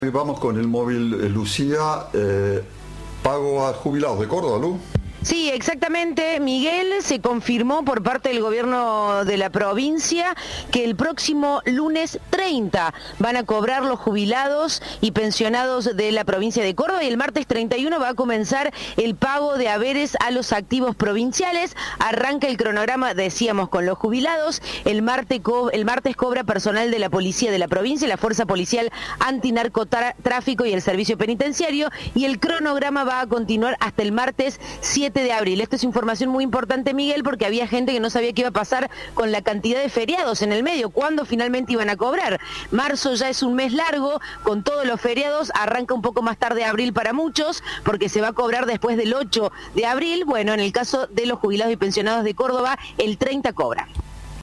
Vamos con el móvil Lucía, pago a jubilados de Córdoba, Lu. Sí, exactamente, Miguel. Se confirmó por parte del gobierno de la provincia que el próximo lunes 30 van a cobrar los jubilados y pensionados de la provincia de Córdoba, y el martes 31 va a comenzar el pago de haberes a los activos provinciales. Arranca el cronograma, decíamos, con los jubilados. El martes cobra personal de la policía de la provincia, la Fuerza Policial Antinarcotráfico y el Servicio Penitenciario, y el cronograma va a continuar hasta el martes 7 de abril. Esto es información muy importante, Miguel, porque había gente que no sabía qué iba a pasar con la cantidad de feriados en el medio, cuándo finalmente iban a cobrar. Marzo ya es un mes largo, con todos los feriados, arranca un poco más tarde abril para muchos, porque se va a cobrar después del 8 de abril. Bueno, en el caso de los jubilados y pensionados de Córdoba, el 30 cobra.